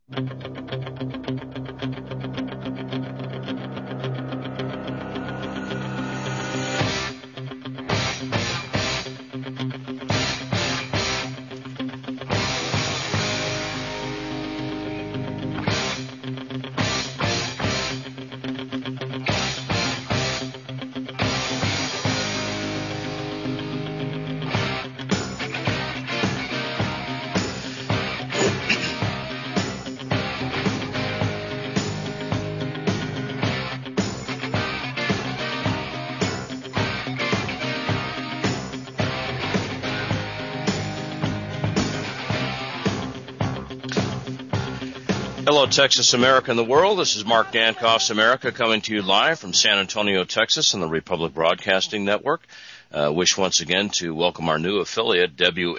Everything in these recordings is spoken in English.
Hello, Texas, America, and the world. This is Mark Dankoff's America coming to you live from San Antonio, Texas on the Republic Broadcasting Network. Wish once again to welcome our new affiliate,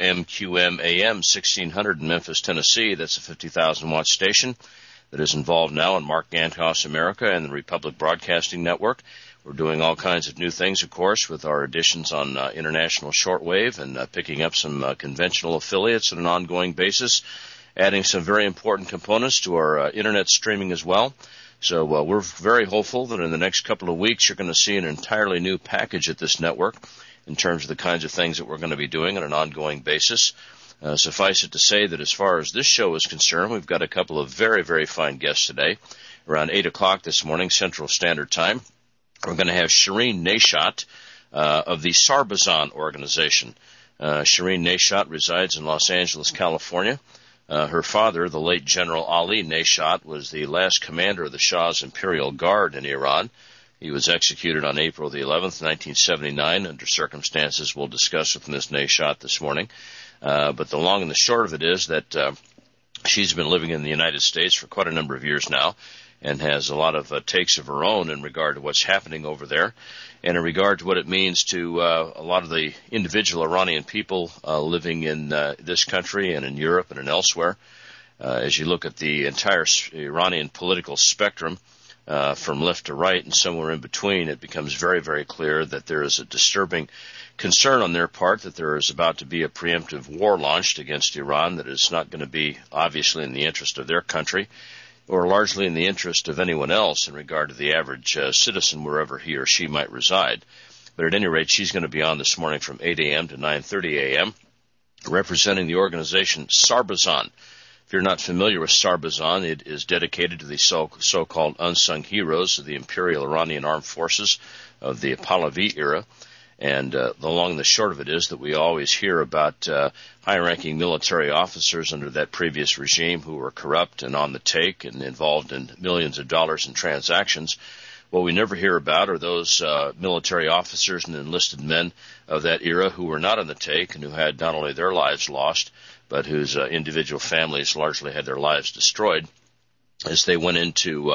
WMQM AM 1600 in Memphis, Tennessee. That's a 50,000-watt station that is involved now in Mark Dankoff's America and the Republic Broadcasting Network. We're doing all kinds of new things, of course, with our editions on international shortwave and picking up some conventional affiliates on an ongoing basis, adding some very important components to our internet streaming as well. So we're very hopeful that in the next couple of weeks you're going to see an entirely new package at this network in terms of the kinds of things that we're going to be doing on an ongoing basis. Suffice it to say that as far as this show is concerned, we've got a couple of very, very fine guests today. Around 8 o'clock this morning, Central Standard Time, we're going to have Shireen Neshat of the Sarbazan organization. Shireen Neshat resides in Los Angeles, California. Her father, the late General Ali Neshat, was the last commander of the Shah's Imperial Guard in Iran. He was executed on April the 11th, 1979, under circumstances we'll discuss with Ms. Neshat this morning. But the long and the short of it is that she's been living in the United States for quite a number of years now and has a lot of takes of her own in regard to what's happening over there and in regard to what it means to a lot of the individual Iranian people living in this country and in Europe and elsewhere. As you look at the entire Iranian political spectrum from left to right and somewhere in between, it becomes very, very clear that there is a disturbing concern on their part that there is about to be a preemptive war launched against Iran that is not going to be obviously in the interest of their country or largely in the interest of anyone else in regard to the average citizen wherever he or she might reside. But at any rate, she's going to be on this morning from 8 a.m. to 9:30 a.m. representing the organization Sarbazan. If you're not familiar with Sarbazan, it is dedicated to the so-called unsung heroes of the Imperial Iranian Armed Forces of the Pahlavi era. And the long and the short of it is that we always hear about high-ranking military officers under that previous regime who were corrupt and on the take and involved in millions of dollars in transactions. What we never hear about are those military officers and enlisted men of that era who were not on the take and who had not only their lives lost, but whose individual families largely had their lives destroyed as they went into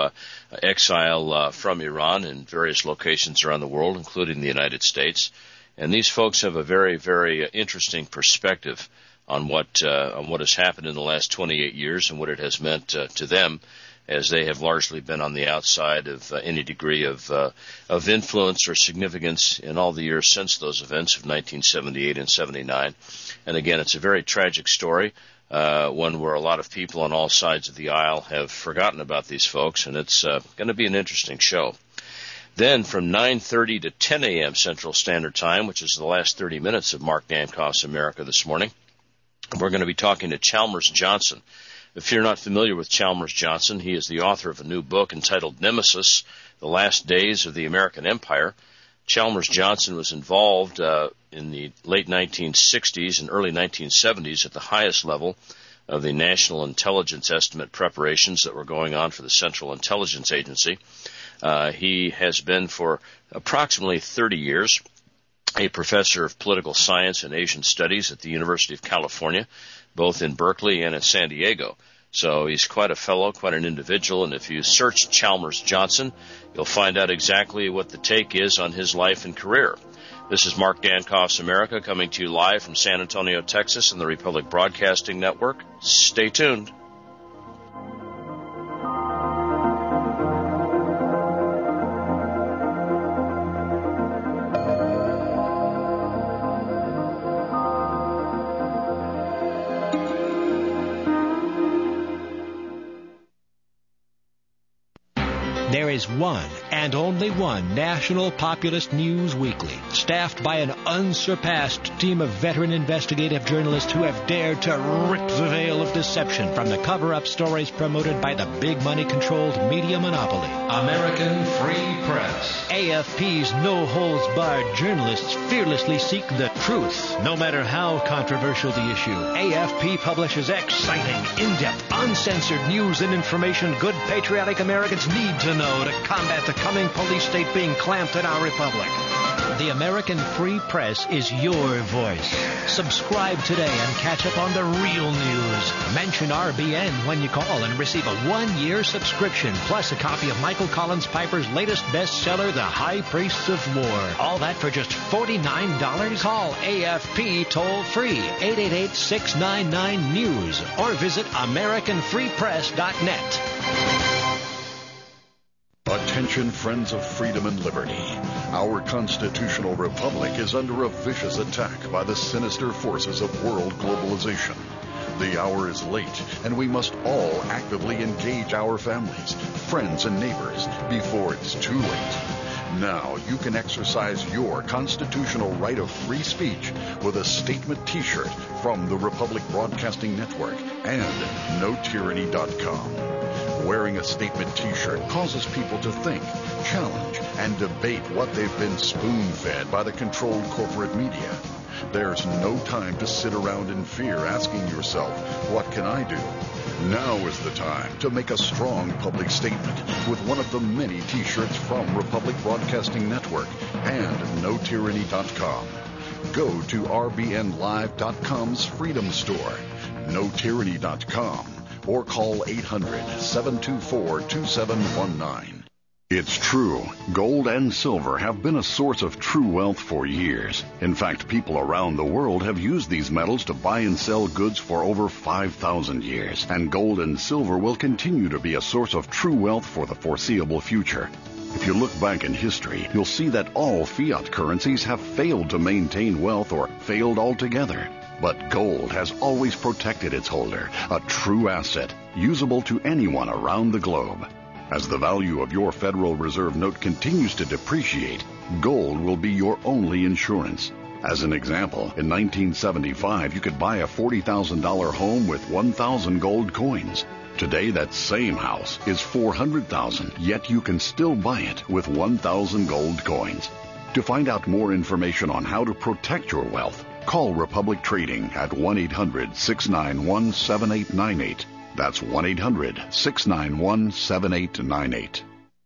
exile from Iran in various locations around the world, including the United States. And these folks have a very, very interesting perspective on what has happened in the last 28 years and what it has meant to them, as they have largely been on the outside of any degree of influence or significance in all the years since those events of 1978 and 79. And again, it's a very tragic story. One where a lot of people on all sides of the aisle have forgotten about these folks, and it's going to be an interesting show. Then from 9:30 to 10 a.m. Central Standard Time, which is the last 30 minutes of Mark Dankoff's America this morning, we're going to be talking to Chalmers Johnson. If you're not familiar with Chalmers Johnson, he is the author of a new book entitled Nemesis, The Last Days of the American Empire. Chalmers Johnson was involved in the late 1960s and early 1970s at the highest level of the national intelligence estimate preparations that were going on for the Central Intelligence Agency. He has been for approximately 30 years a professor of political science and Asian studies at the University of California, both in Berkeley and in San Diego. So he's quite a fellow, quite an individual, and if you search Chalmers Johnson, you'll find out exactly what the take is on his life and career. This is Mark Dankoff's America coming to you live from San Antonio, Texas, and the Republic Broadcasting Network. Stay tuned. There is one and only one national populist news weekly, staffed by an unsurpassed team of veteran investigative journalists who have dared to rip the veil of deception from the cover-up stories promoted by the big money-controlled media monopoly. American Free Press. AFP's no-holds-barred journalists fearlessly seek the truth, no matter how controversial the issue. AFP publishes exciting, in-depth, uncensored news and information good patriotic Americans need to know to combat the coming police state being clamped in our republic. The American Free Press is your voice. Subscribe today and catch up on the real news. Mention RBN when you call and receive a 1-year subscription, plus a copy of Michael Collins Piper's latest bestseller, The High Priests of War. All that for just $49? Call AFP toll-free, 888-699-NEWS, or visit AmericanFreePress.net. Attention, friends of freedom and liberty. Our constitutional republic is under a vicious attack by the sinister forces of world globalization. The hour is late, and we must all actively engage our families, friends, and neighbors before it's too late. Now you can exercise your constitutional right of free speech with a statement T-shirt from the Republic Broadcasting Network and NoTyranny.com. Wearing a statement T-shirt causes people to think, challenge, and debate what they've been spoon-fed by the controlled corporate media. There's no time to sit around in fear asking yourself, what can I do? Now is the time to make a strong public statement with one of the many T-shirts from Republic Broadcasting Network and NoTyranny.com. Go to RBNLive.com's Freedom Store, NoTyranny.com, or call 800-724-2719. It's true. Gold and silver have been a source of true wealth for years. In fact, people around the world have used these metals to buy and sell goods for over 5,000 years. And gold and silver will continue to be a source of true wealth for the foreseeable future. If you look back in history, you'll see that all fiat currencies have failed to maintain wealth or failed altogether. But gold has always protected its holder, a true asset, usable to anyone around the globe. As the value of your Federal Reserve note continues to depreciate, gold will be your only insurance. As an example, in 1975, you could buy a $40,000 home with 1,000 gold coins. Today, that same house is $400,000, yet you can still buy it with 1,000 gold coins. To find out more information on how to protect your wealth, call Republic Trading at 1-800-691-7898. That's 1-800-691-7898.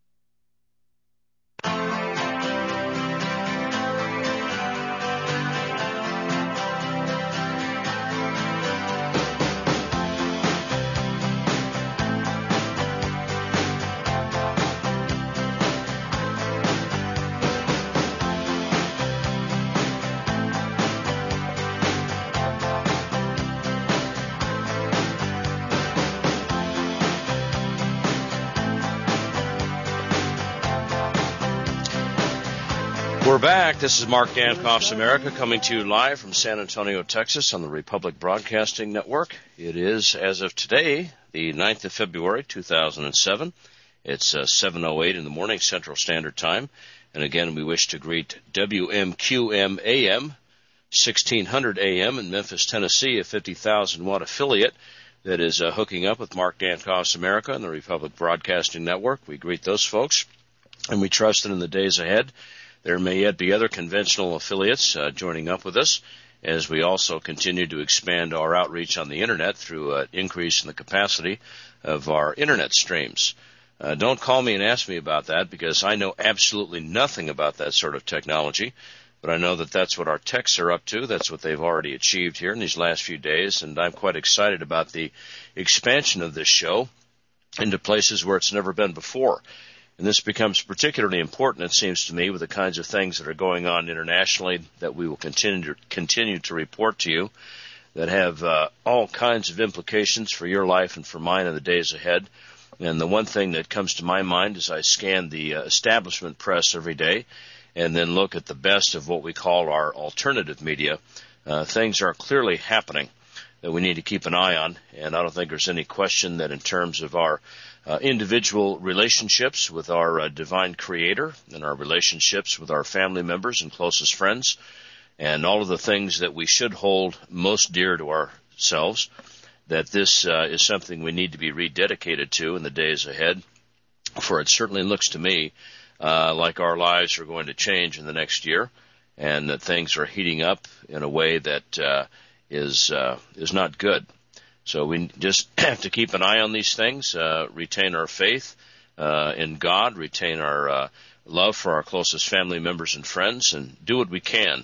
We're back. This is Mark Dankoff's America coming to you live from San Antonio, Texas on the Republic Broadcasting Network. It is, as of today, the 9th of February, 2007. It's 7:08 in the morning, Central Standard Time. And again, we wish to greet WMQM AM, 1600 AM in Memphis, Tennessee, a 50,000-watt affiliate that is hooking up with Mark Dankoff's America and the Republic Broadcasting Network. We greet those folks, and we trust that in the days ahead, there may yet be other conventional affiliates joining up with us as we also continue to expand our outreach on the Internet through an increase in the capacity of our Internet streams. Don't call me and ask me about that because I know absolutely nothing about that sort of technology, but I know that that's what our techs are up to. That's what they've already achieved here in these last few days, and I'm quite excited about the expansion of this show into places where it's never been before. And this becomes particularly important, it seems to me, with the kinds of things that are going on internationally that we will continue to report to you that have all kinds of implications for your life and for mine in the days ahead. And the one thing that comes to my mind as I scan the establishment press every day and then look at the best of what we call our alternative media, things are clearly happening. that we need to keep an eye on. And I don't think there's any question that in terms of our individual relationships with our divine creator and our relationships with our family members and closest friends and all of the things that we should hold most dear to ourselves, that this is something we need to be rededicated to in the days ahead. For it certainly looks to me like our lives are going to change in the next year, and that things are heating up in a way that is not good. So we just have to keep an eye on these things, retain our faith in God, retain our love for our closest family members and friends, and do what we can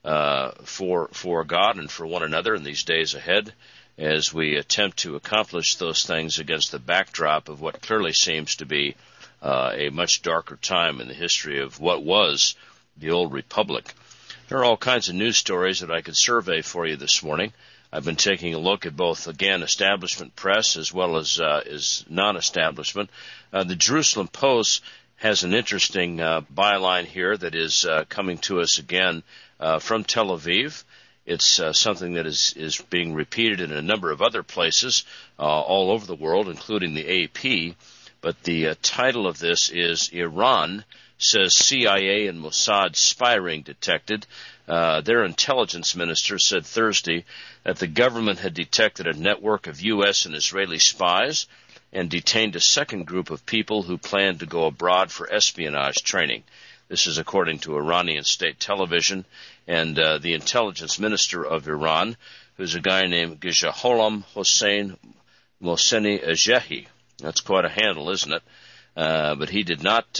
for God and for one another in these days ahead as we attempt to accomplish those things against the backdrop of what clearly seems to be a much darker time in the history of what was the old republic. There are all kinds of news stories that I could survey for you this morning. I've been taking a look at both, again, establishment press as well as non-establishment. The Jerusalem Post has an interesting byline here that is coming to us again from Tel Aviv. It's something that is being repeated in a number of other places all over the world, including the AP. But the title of this is Iran says CIA and Mossad spy ring detected. Their intelligence minister said Thursday that the government had detected a network of U.S. and Israeli spies and detained a second group of people who planned to go abroad for espionage training. This is according to Iranian state television. And the intelligence minister of Iran, who's a guy named Gijaholam Hossein Mohseni Ejehi. That's quite a handle, isn't it? But he did not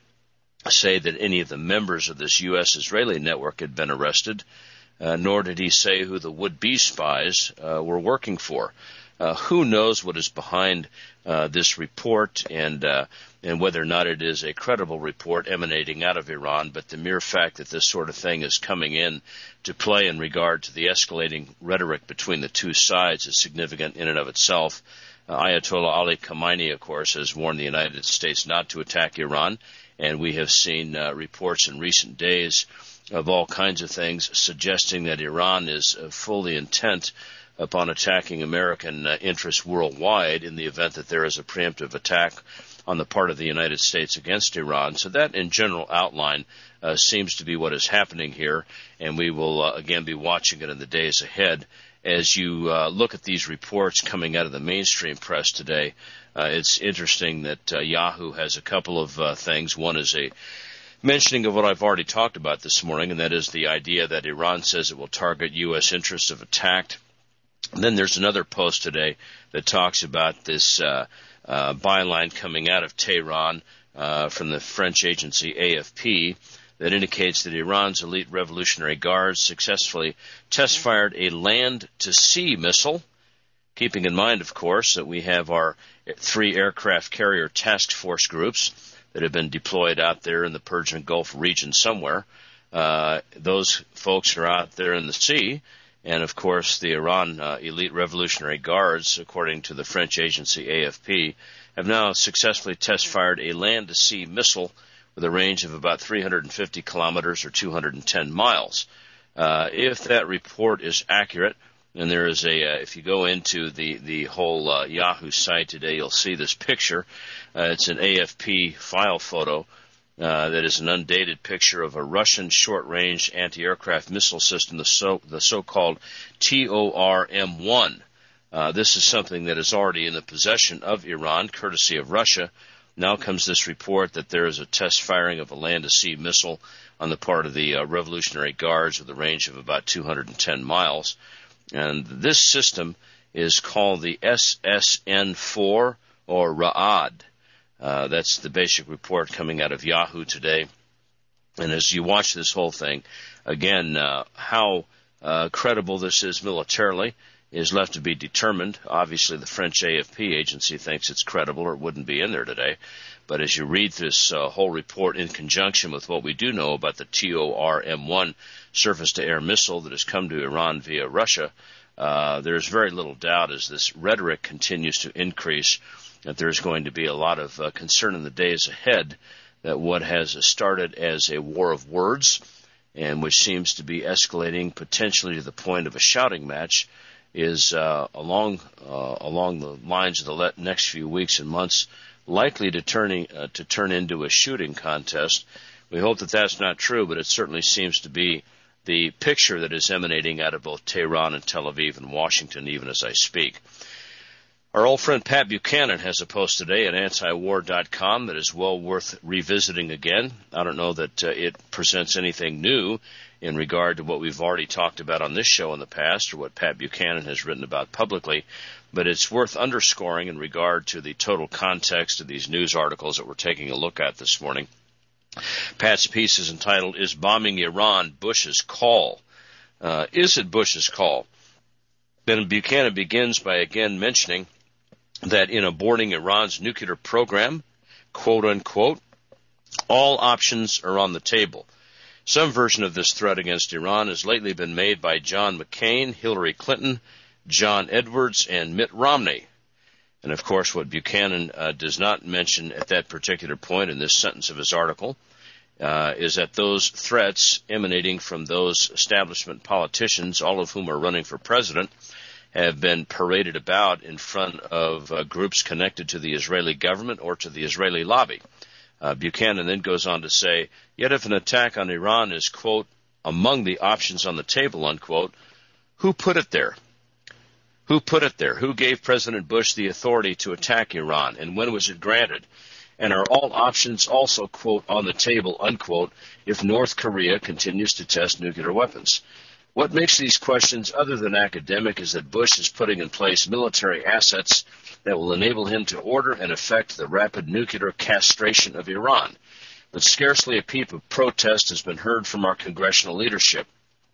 say that any of the members of this U.S.-Israeli network had been arrested, nor did he say who the would-be spies were working for. Who knows what is behind this report and whether or not it is a credible report emanating out of Iran, but the mere fact that this sort of thing is coming in to play in regard to the escalating rhetoric between the two sides is significant in and of itself. Ayatollah Ali Khamenei, of course, has warned the United States not to attack Iran, and we have seen reports in recent days of all kinds of things suggesting that Iran is fully intent upon attacking American interests worldwide in the event that there is a preemptive attack on the part of the United States against Iran. So that, in general outline, seems to be what is happening here, and we will, again, be watching it in the days ahead. As you look at these reports coming out of the mainstream press today, it's interesting that Yahoo has a couple of things. One is a mentioning of what I've already talked about this morning, and that is the idea that Iran says it will target U.S. interests if attacked. And then there's another post today that talks about this byline coming out of Tehran from the French agency AFP that indicates that Iran's elite Revolutionary Guards successfully test-fired a land-to-sea missile, keeping in mind, of course, that we have our 3 aircraft carrier task force groups that have been deployed out there in the Persian Gulf region somewhere. Those folks are out there in the sea. And, of course, the Iran elite Revolutionary Guards, according to the French agency AFP, have now successfully test-fired a land-to-sea missile with a range of about 350 kilometers or 210 miles. If that report is accurate, and there is if you go into the whole Yahoo site today, you'll see this picture. It's an AFP file photo. That is an undated picture of a Russian short-range anti-aircraft missile system, the so-called TOR-M1. This is something that is already in the possession of Iran, courtesy of Russia. Now comes this report that there is a test firing of a land-to-sea missile on the part of the Revolutionary Guards with a range of about 210 miles. And this system is called the SSN-4 or Ra'ad. That's the basic report coming out of Yahoo today. And as you watch this whole thing, again, how credible this is militarily is left to be determined. Obviously, the French AFP agency thinks it's credible or it wouldn't be in there today. But as you read this whole report in conjunction with what we do know about the TOR-M1 surface-to-air missile that has come to Iran via Russia, there's very little doubt as this rhetoric continues to increase that there's going to be a lot of concern in the days ahead that what has started as a war of words and which seems to be escalating potentially to the point of a shouting match is along the lines of the next few weeks and months likely to turn into a shooting contest. We hope that that's not true, but it certainly seems to be the picture that is emanating out of both Tehran and Tel Aviv and Washington, even as I speak. Our old friend Pat Buchanan has a post today at antiwar.com that is well worth revisiting again. I don't know that it presents anything new in regard to what we've already talked about on this show in the past or what Pat Buchanan has written about publicly, but it's worth underscoring in regard to the total context of these news articles that we're taking a look at this morning. Pat's piece is entitled, "Is Bombing Iran Bush's Call?" Is it Bush's call? Then Buchanan begins by again mentioning that in aborting Iran's nuclear program, quote unquote, all options are on the table. Some version of this threat against Iran has lately been made by John McCain, Hillary Clinton, John Edwards, and Mitt Romney. And of course, what Buchanan does not mention at that particular point in this sentence of his article is that those threats emanating from those establishment politicians, all of whom are running for president, have been paraded about in front of groups connected to the Israeli government or to the Israeli lobby. Buchanan then goes on to say, yet if an attack on Iran is, quote, among the options on the table, unquote, who put it there? Who put it there? Who gave President Bush the authority to attack Iran, and when was it granted? And are all options also, quote, on the table, unquote, if North Korea continues to test nuclear weapons? What makes these questions other than academic is that Bush is putting in place military assets that will enable him to order and effect the rapid nuclear castration of Iran. But scarcely a peep of protest has been heard from our congressional leadership.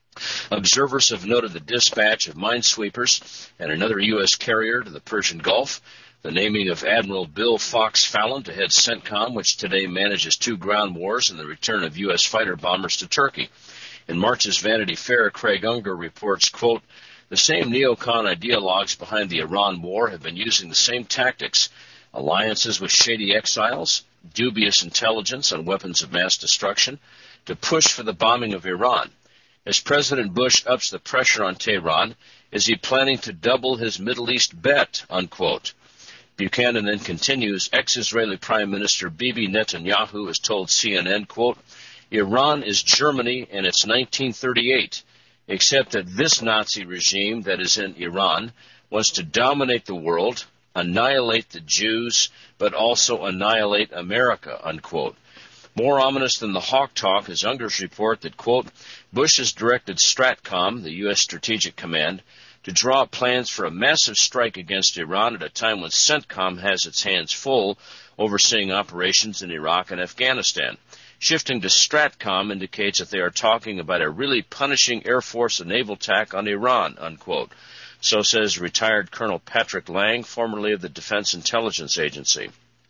Observers have noted the dispatch of minesweepers and another U.S. carrier to the Persian Gulf, the naming of Admiral Bill Fox Fallon to head CENTCOM, which today manages 2 ground wars, and the return of U.S. fighter bombers to Turkey. In March's Vanity Fair, Craig Unger reports, quote, the same neocon ideologues behind the Iran war have been using the same tactics, alliances with shady exiles, dubious intelligence on weapons of mass destruction, to push for the bombing of Iran. As President Bush ups the pressure on Tehran, is he planning to double his Middle East bet, unquote. Buchanan then continues, ex-Israeli Prime Minister Bibi Netanyahu has told CNN, quote, Iran is Germany and it's 1938, except that this Nazi regime that is in Iran wants to dominate the world, annihilate the Jews, but also annihilate America, unquote. More ominous than the hawk talk is Unger's report that, quote, Bush has directed STRATCOM, the U.S. Strategic Command, to draw up plans for a massive strike against Iran at a time when CENTCOM has its hands full overseeing operations in Iraq and Afghanistan. Shifting to STRATCOM indicates that they are talking about a really punishing Air Force and naval attack on Iran, unquote. So says retired Colonel Patrick Lang, formerly of the Defense Intelligence Agency.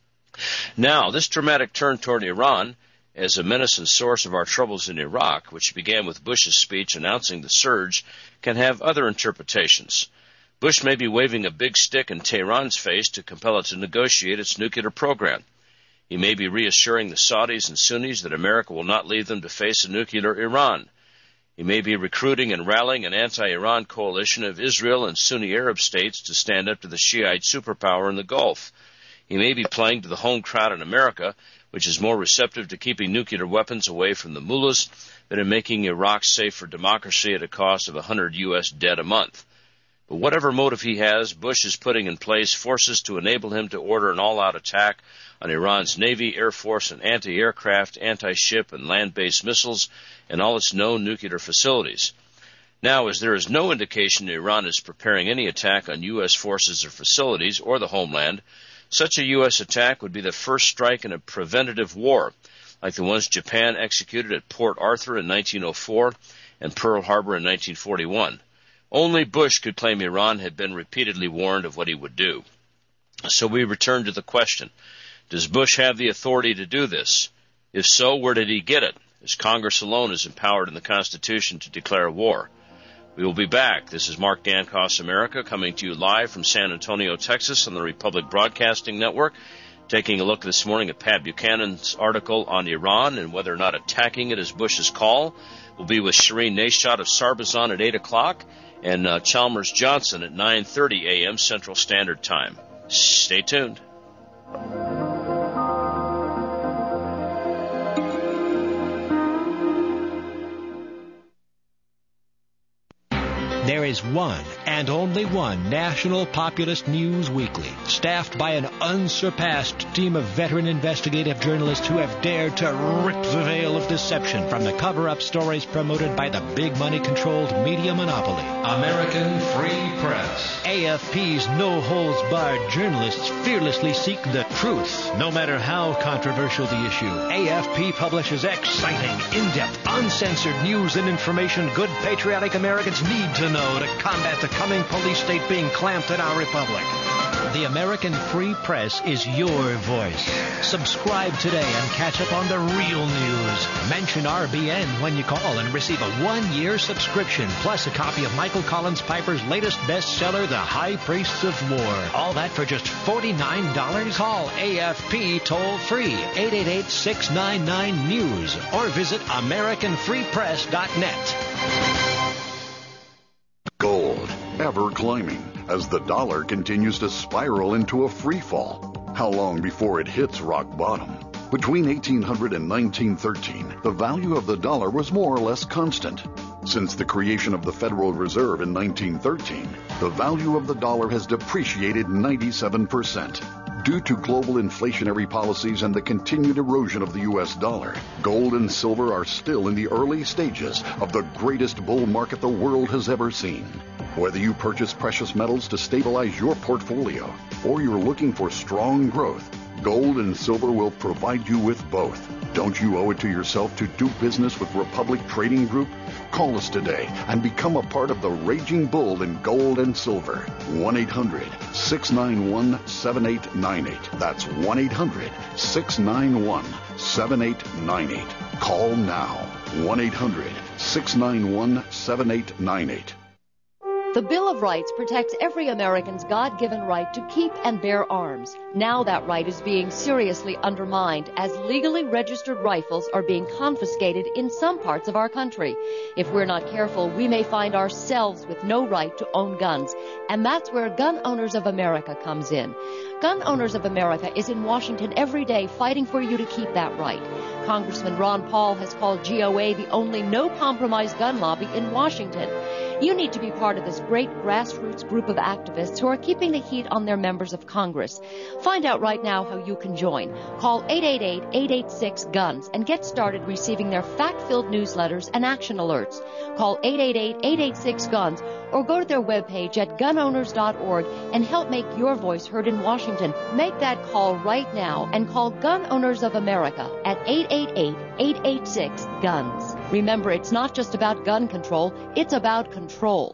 Now, this dramatic turn toward Iran as a menace and source of our troubles in Iraq, which began with Bush's speech announcing the surge, can have other interpretations. Bush may be waving a big stick in Tehran's face to compel it to negotiate its nuclear program. He may be reassuring the Saudis and Sunnis that America will not leave them to face a nuclear Iran. He may be recruiting and rallying an anti-Iran coalition of Israel and Sunni Arab states to stand up to the Shiite superpower in the Gulf. He may be playing to the home crowd in America, which is more receptive to keeping nuclear weapons away from the mullahs than in making Iraq safe for democracy at a cost of 100 U.S. dead a month. But whatever motive he has, Bush is putting in place forces to enable him to order an all-out attack on Iran's Navy, Air Force, and anti-aircraft, anti-ship, and land-based missiles and all its known nuclear facilities. Now, as there is no indication that Iran is preparing any attack on U.S. forces or facilities or the homeland, such a U.S. attack would be the first strike in a preventative war, like the ones Japan executed at Port Arthur in 1904 and Pearl Harbor in 1941. Only Bush could claim Iran had been repeatedly warned of what he would do. So we return to the question, does Bush have the authority to do this? If so, where did he get it? As Congress alone is empowered in the Constitution to declare war. We will be back. This is Mark Dankos America coming to you live from San Antonio, Texas on the Republic Broadcasting Network, taking a look this morning at Pat Buchanan's article on Iran and whether or not attacking it is Bush's call. We'll be with Shireen Nashad of Sarbazan at 8 o'clock. and Chalmers Johnson at 9:30 a.m. Central Standard Time. Stay tuned. There is one and only one National Populist News Weekly, staffed by an unsurpassed team of veteran investigative journalists who have dared to rip the veil of deception from the cover-up stories promoted by the big money-controlled media monopoly. American Free Press. AFP's no-holds-barred journalists fearlessly seek the truth, no matter how controversial the issue. AFP publishes exciting, in-depth, uncensored news and information good patriotic Americans need to know to combat the coming police state being clamped in our republic. The American Free Press is your voice. Subscribe today and catch up on the real news. Mention RBN when you call and receive a 1-year subscription, plus a copy of Michael Collins Piper's latest bestseller, The High Priests of War. All that for just $49? Call AFP toll-free, 888-699-NEWS, or visit AmericanFreePress.net. Gold, ever climbing, as the dollar continues to spiral into a free fall. How long before it hits rock bottom? Between 1800 and 1913, the value of the dollar was more or less constant. Since the creation of the Federal Reserve in 1913, the value of the dollar has depreciated 97%. Due to global inflationary policies and the continued erosion of the U.S. dollar, gold and silver are still in the early stages of the greatest bull market the world has ever seen. Whether you purchase precious metals to stabilize your portfolio or you're looking for strong growth, gold and silver will provide you with both. Don't you owe it to yourself to do business with Republic Trading Group? Call us today and become a part of the raging bull in gold and silver. 1-800-691-7898. That's 1-800-691-7898. Call now. 1-800-691-7898. The Bill of Rights protects every American's God-given right to keep and bear arms. Now that right is being seriously undermined as legally registered rifles are being confiscated in some parts of our country. If we're not careful, we may find ourselves with no right to own guns, and that's where Gun Owners of America comes in. Gun Owners of America is in Washington every day fighting for you to keep that right. Congressman Ron Paul has called GOA the only no-compromise gun lobby in Washington. You need to be part of this great grassroots group of activists who are keeping the heat on their members of Congress. Find out right now how you can join. Call 888-886-GUNS and get started receiving their fact-filled newsletters and action alerts. Call 888-886-GUNS or go to their webpage at gunowners.org and help make your voice heard in Washington. Make that call right now and call Gun Owners of America at 888-886-GUNS. Remember, it's not just about gun control, it's about control.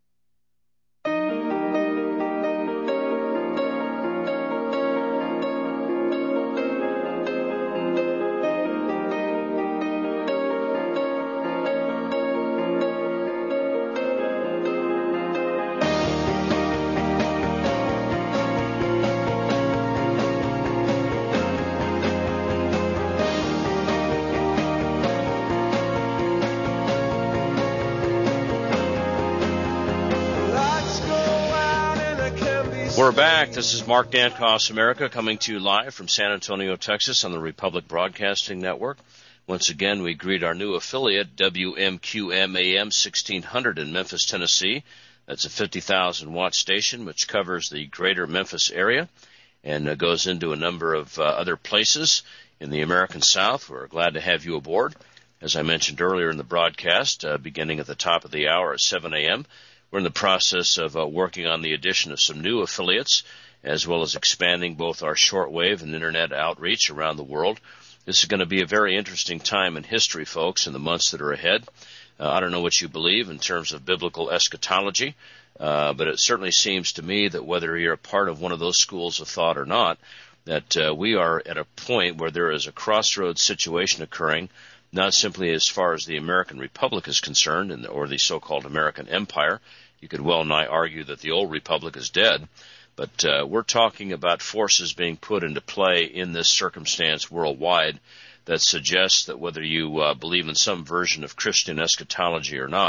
We're back. This is Mark Dankoff's America coming to you live from San Antonio, Texas on the Republic Broadcasting Network. Once again, we greet our new affiliate, WMQM AM 1600 in Memphis, Tennessee. That's a 50,000-watt station which covers the greater Memphis area and goes into a number of other places in the American South. We're glad to have you aboard. As I mentioned earlier in the broadcast, beginning at the top of the hour at 7 a.m., we're in the process of working on the addition of some new affiliates, as well as expanding both our shortwave and internet outreach around the world. This is going to be a very interesting time in history, folks, in the months that are ahead. I don't know what you believe in terms of biblical eschatology, but it certainly seems to me that whether you're a part of one of those schools of thought or not, that we are at a point where there is a crossroads situation occurring, not simply as far as the American Republic is concerned, or the so-called American Empire. You could well nigh argue that the old Republic is dead. But we're talking about forces being put into play in this circumstance worldwide that suggests that whether you believe in some version of Christian eschatology or not,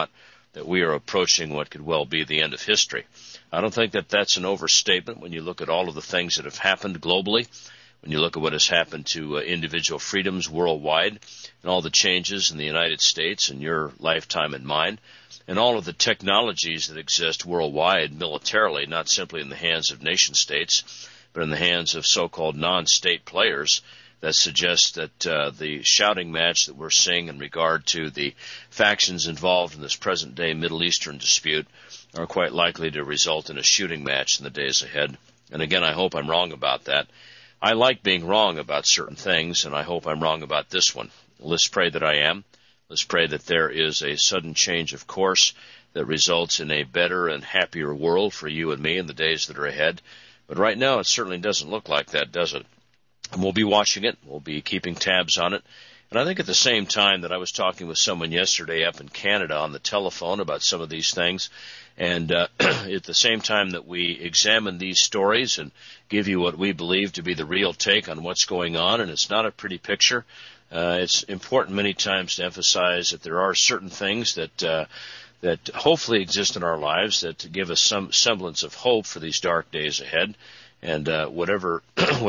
that we are approaching what could well be the end of history. I don't think that that's an overstatement when you look at all of the things that have happened globally, when you look at what has happened to individual freedoms worldwide, and all the changes in the United States in your lifetime and mine, and all of the technologies that exist worldwide militarily, not simply in the hands of nation states, but in the hands of so-called non-state players, that suggests that the shouting match that we're seeing in regard to the factions involved in this present-day Middle Eastern dispute are quite likely to result in a shooting match in the days ahead. And again, I hope I'm wrong about that. I like being wrong about certain things, and I hope I'm wrong about this one. Let's pray that I am. Let's pray that there is a sudden change of course that results in a better and happier world for you and me in the days that are ahead. But right now, it certainly doesn't look like that, does it? And we'll be watching it. We'll be keeping tabs on it. And I think at the same time that I was talking with someone yesterday up in Canada on the telephone about some of these things, and at the same time that we examine these stories and give you what we believe to be the real take on what's going on, and it's not a pretty picture, it's important many times to emphasize that there are certain things that hopefully exist in our lives that give us some semblance of hope for these dark days ahead. And whatever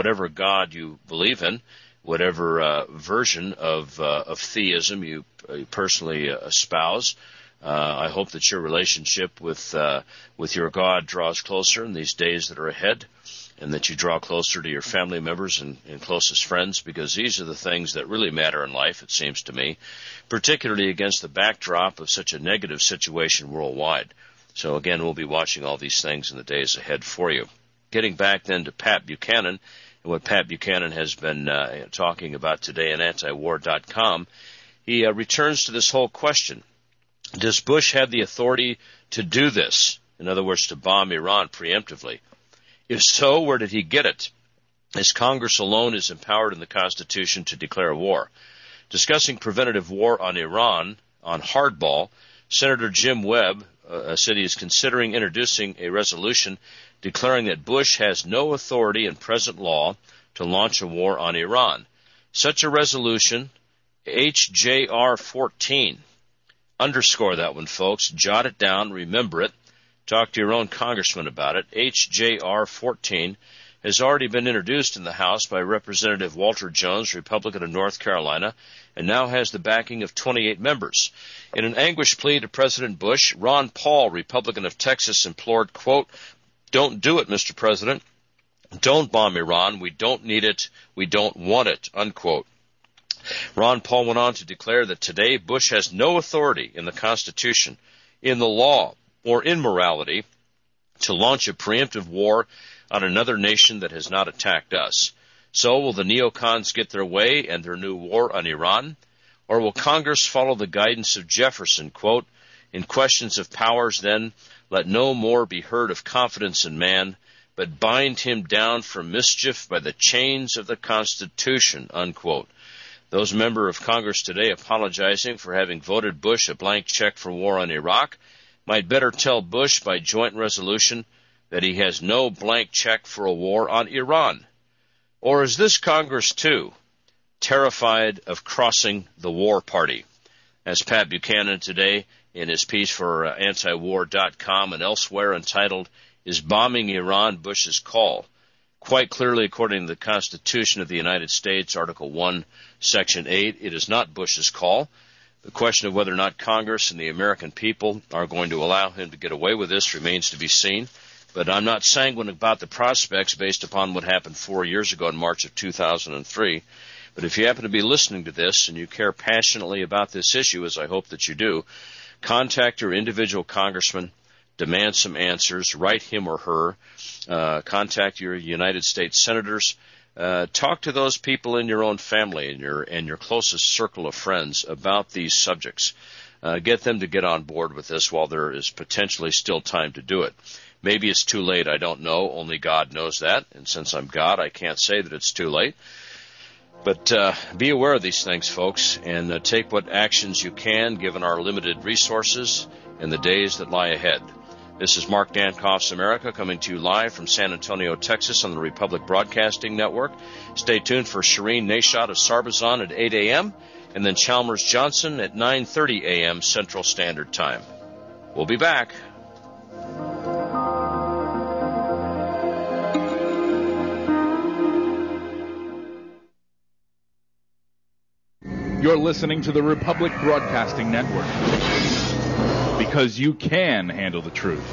God you believe in, whatever version of theism you personally espouse, I hope that your relationship with your God draws closer in these days that are ahead, and that you draw closer to your family members and closest friends, because these are the things that really matter in life, it seems to me, particularly against the backdrop of such a negative situation worldwide. So again, we'll be watching all these things in the days ahead for you. Getting back then to Pat Buchanan, and what Pat Buchanan has been talking about today on antiwar.com, he returns to this whole question. Does Bush have the authority to do this? In other words, to bomb Iran preemptively? If so, where did he get it? As Congress alone is empowered in the Constitution to declare war. Discussing preventative war on Iran on hardball, Senator Jim Webb said he is considering introducing a resolution declaring that Bush has no authority in present law to launch a war on Iran. Such a resolution, HJR 14. Underscore that one, folks. Jot it down. Remember it. Talk to your own congressman about it. HJR 14 has already been introduced in the House by Representative Walter Jones, Republican of North Carolina, and now has the backing of 28 members. In an anguished plea to President Bush, Ron Paul, Republican of Texas, implored, quote, "Don't do it, Mr. President. Don't bomb Iran. We don't need it. We don't want it," unquote. Ron Paul went on to declare that today Bush has no authority in the Constitution, in the law, or in morality to launch a preemptive war on another nation that has not attacked us. So will the neocons get their way and their new war on Iran? Or will Congress follow the guidance of Jefferson, quote, "In questions of powers, then, let no more be heard of confidence in man, but bind him down for mischief by the chains of the Constitution," unquote. Those member of Congress today apologizing for having voted Bush a blank check for war on Iraq might better tell Bush by joint resolution that he has no blank check for a war on Iran. Or is this Congress, too, terrified of crossing the war party? As Pat Buchanan today in his piece for antiwar.com and elsewhere entitled, "Is Bombing Iran Bush's Call?" Quite clearly, according to the Constitution of the United States, Article 1, Section 8, it is not Bush's call. The question of whether or not Congress and the American people are going to allow him to get away with this remains to be seen. But I'm not sanguine about the prospects based upon what happened 4 years ago in March of 2003. But if you happen to be listening to this and you care passionately about this issue, as I hope that you do, contact your individual congressman, demand some answers, write him or her, contact your United States senators, talk to those people in your own family and your closest circle of friends about these subjects. Get them to get on board with this while there is potentially still time to do it. Maybe it's too late, I don't know. Only God knows that. And since I'm God, I can't say that it's too late. But be aware of these things, folks, and take what actions you can given our limited resources in the days that lie ahead. This is Mark Dankoff's America coming to you live from San Antonio, Texas on the Republic Broadcasting Network. Stay tuned for Shireen Nashad of Sarbazan at 8 a.m. and then Chalmers Johnson at 9:30 a.m. Central Standard Time. We'll be back. You're listening to the Republic Broadcasting Network, because you can handle the truth.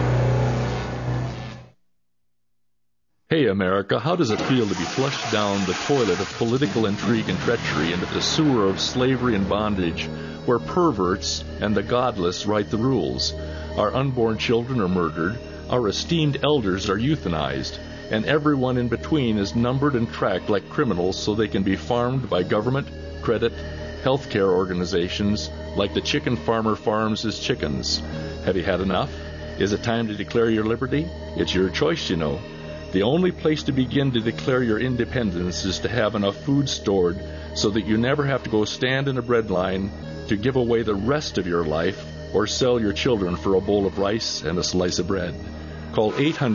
Hey, America, how does it feel to be flushed down the toilet of political intrigue and treachery into the sewer of slavery and bondage, where perverts and the godless write the rules? Our unborn children are murdered, our esteemed elders are euthanized, and everyone in between is numbered and tracked like criminals so they can be farmed by government, credit, healthcare organizations like the chicken farmer farms his chickens. Have you had enough? Is it time to declare your liberty? It's your choice, you know. The only place to begin to declare your independence is to have enough food stored so that you never have to go stand in a bread line to give away the rest of your life or sell your children for a bowl of rice and a slice of bread. Call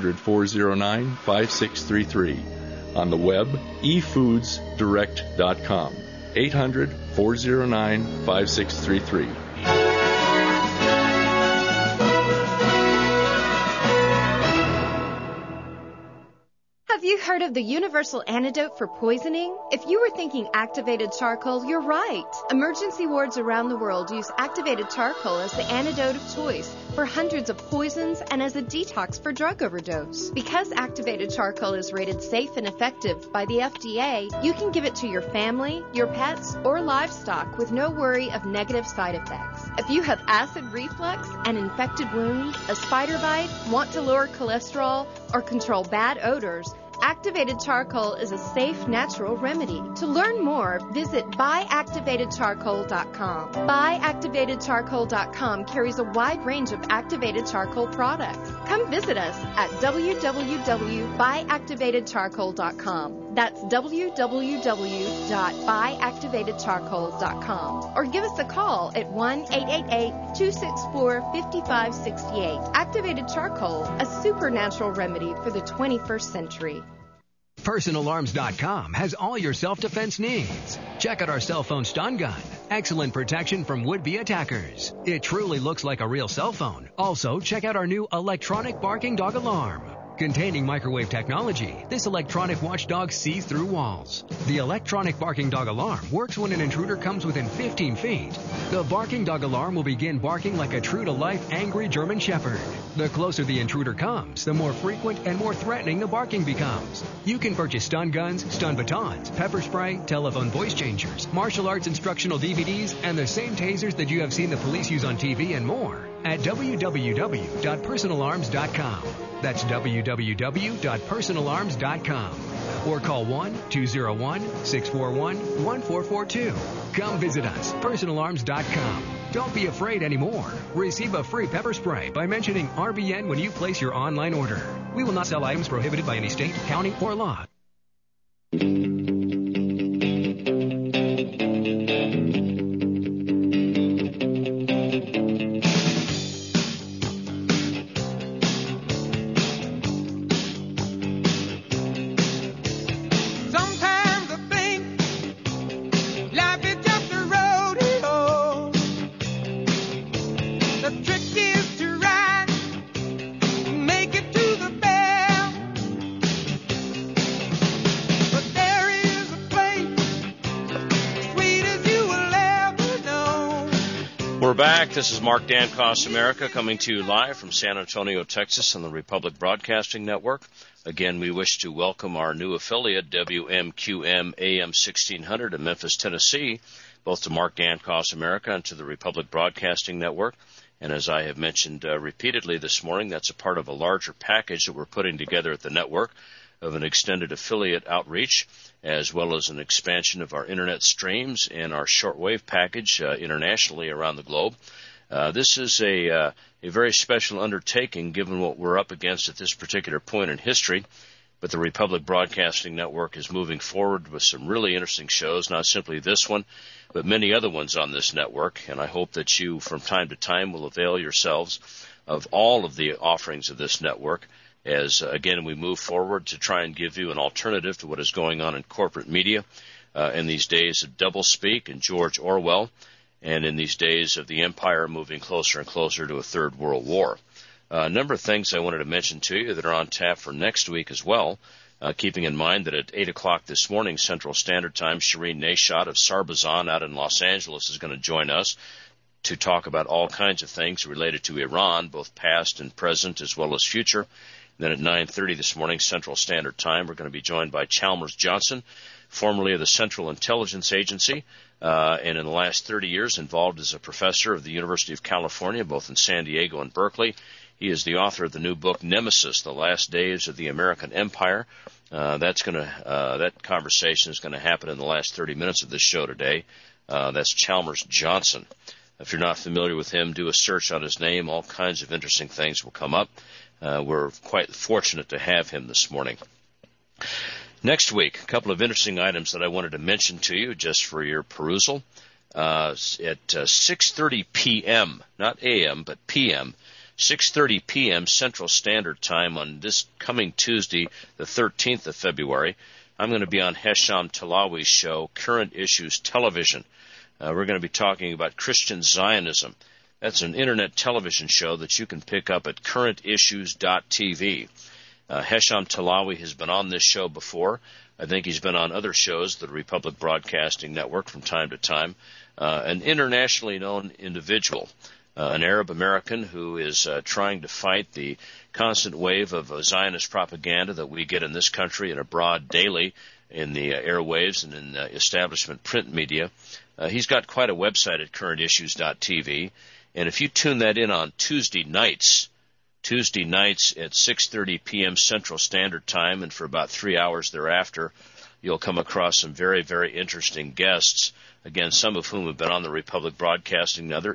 800-409-5633. On the web, efoodsdirect.com. 800-409-5633. Have you heard of the universal antidote for poisoning? If you were thinking activated charcoal, you're right. Emergency wards around the world use activated charcoal as the antidote of choice for hundreds of poisons and as a detox for drug overdose. Because activated charcoal is rated safe and effective by the FDA, you can give it to your family, your pets, or livestock with no worry of negative side effects. If you have acid reflux, an infected wound, a spider bite, want to lower cholesterol, or control bad odors, activated charcoal is a safe, natural remedy. To learn more, visit buyactivatedcharcoal.com. Buyactivatedcharcoal.com carries a wide range of activated charcoal products. Come visit us at www.buyactivatedcharcoal.com. That's www.buyactivatedcharcoal.com. Or give us a call at 1-888-264-5568. Activated charcoal, a supernatural remedy for the 21st century. PersonalArms.com has all your self-defense needs. Check out our cell phone stun gun. Excellent protection from would-be attackers. It truly looks like a real cell phone. Also, check out our new electronic barking dog alarm. Containing microwave technology, this electronic watchdog sees through walls. The electronic barking dog alarm works when an intruder comes within 15 feet. The barking dog alarm will begin barking like a true-to-life angry German shepherd. The closer the intruder comes, the more frequent and more threatening the barking becomes. You can purchase stun guns, stun batons, pepper spray, telephone voice changers, martial arts instructional DVDs, and the same tasers that you have seen the police use on TV and more at www.personalarms.com. That's www.personalarms.com. Or call 1-201-641-1442. Come visit us, personalarms.com. Don't be afraid anymore. Receive a free pepper spray by mentioning RBN when you place your online order. We will not sell items prohibited by any state, county, or law. We're back. This is Mark Dancos America coming to you live from San Antonio, Texas on the Republic Broadcasting Network. Again, we wish to welcome our new affiliate, WMQM AM 1600 in Memphis, Tennessee, both to Mark Dancos America and to the Republic Broadcasting Network. And as I have mentioned repeatedly this morning, that's a part of a larger package that we're putting together at the network of an extended affiliate outreach, as well as an expansion of our internet streams and our shortwave package internationally around the globe. This is a very special undertaking given what we're up against at this particular point in history. But the Republic Broadcasting Network is moving forward with some really interesting shows, not simply this one, but many other ones on this network. And I hope that you, from time to time, will avail yourselves of all of the offerings of this network as, again, we move forward to try and give you an alternative to what is going on in corporate media in these days of doublespeak and George Orwell. and in these days of the empire moving closer and closer to a third world war. A number of things I wanted to mention to you that are on tap for next week as well, keeping in mind that at 8 o'clock this morning Central Standard Time, Shireen Nashad of Sarbazan out in Los Angeles is going to join us to talk about all kinds of things related to Iran, both past and present as well as future. Then at 9:30 this morning Central Standard Time, we're going to be joined by Chalmers Johnson, formerly of the Central Intelligence Agency, and in the last 30 years involved as a professor of the University of California, both in San Diego and Berkeley. He is the author of the new book, Nemesis, The Last Days of the American Empire. That conversation is going to happen in the last 30 minutes of this show today. That's Chalmers Johnson. If you're not familiar with him, do a search on his name. All kinds of interesting things will come up. We're quite fortunate to have him this morning. Next week, a couple of interesting items that I wanted to mention to you just for your perusal. At 6:30 p.m., not a.m., but p.m., 6:30 p.m. Central Standard Time on this coming Tuesday, the 13th of February, I'm going to be on Hesham Talawi's show, Current Issues Television. We're going to be talking about Christian Zionism. That's an internet television show that you can pick up at currentissues.tv. Hesham Talawi has been on this show before. I think he's been on other shows, the Republic Broadcasting Network, from time to time. An internationally known individual. An Arab American who is trying to fight the constant wave of Zionist propaganda that we get in this country and abroad daily in the airwaves and in establishment print media. He's got quite a website at currentissues.tv, and if you tune that in on Tuesday nights at 6:30 p.m. Central Standard Time, and for about 3 hours thereafter, you'll come across some very, very interesting guests. Again, some of whom have been on the Republic Broadcasting Network,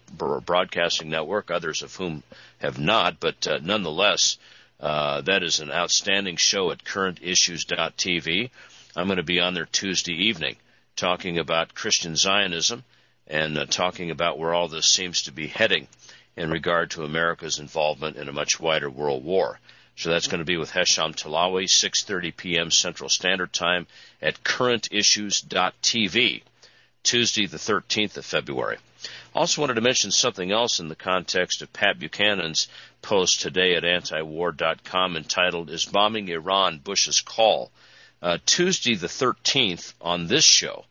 others of whom have not, but nonetheless, that is an outstanding show at currentissues.tv. I'm going to be on there Tuesday evening talking about Christian Zionism and talking about where all this seems to be heading in regard to America's involvement in a much wider world war. So that's going to be with Hesham Talawi, 6:30 p.m. Central Standard Time at currentissues.tv. Tuesday, the 13th of February. Also wanted to mention something else in the context of Pat Buchanan's post today at antiwar.com entitled, Is Bombing Iran Bush's Call? Tuesday, the 13th, on this show,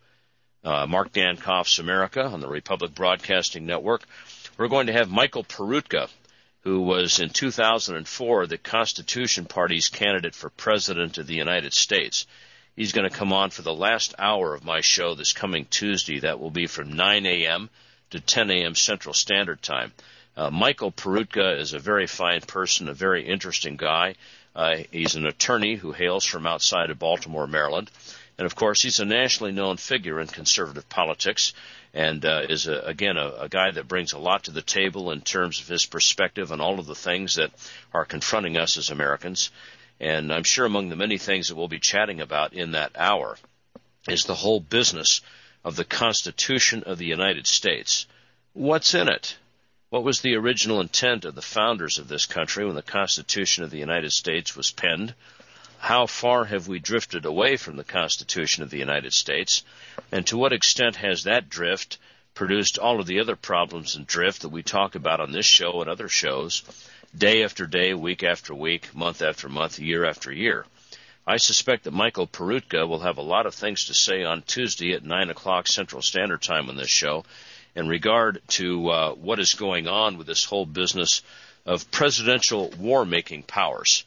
Mark Dankoff's America on the Republic Broadcasting Network, we're going to have Michael Peroutka, who was in 2004 the Constitution Party's candidate for President of the United States. He's going to come on for the last hour of my show this coming Tuesday. That will be from 9 a.m. to 10 a.m. Central Standard Time. Michael Peroutka is a very fine person, a very interesting guy. He's an attorney who hails from outside of Baltimore, Maryland. And, of course, he's a nationally known figure in conservative politics and is, a guy that brings a lot to the table in terms of his perspective on all of the things that are confronting us as Americans. And I'm sure among the many things that we'll be chatting about in that hour is the whole business of the Constitution of the United States. What's in it? What was the original intent of the founders of this country when the Constitution of the United States was penned? How far have we drifted away from the Constitution of the United States? And to what extent has that drift produced all of the other problems and drift that we talk about on this show and other shows, day after day, week after week, month after month, year after year? I suspect that Michael Peroutka will have a lot of things to say on Tuesday at 9 o'clock Central Standard Time on this show in regard to what is going on with this whole business of presidential war-making powers.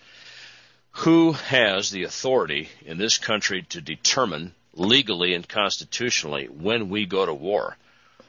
Who has the authority in this country to determine legally and constitutionally when we go to war?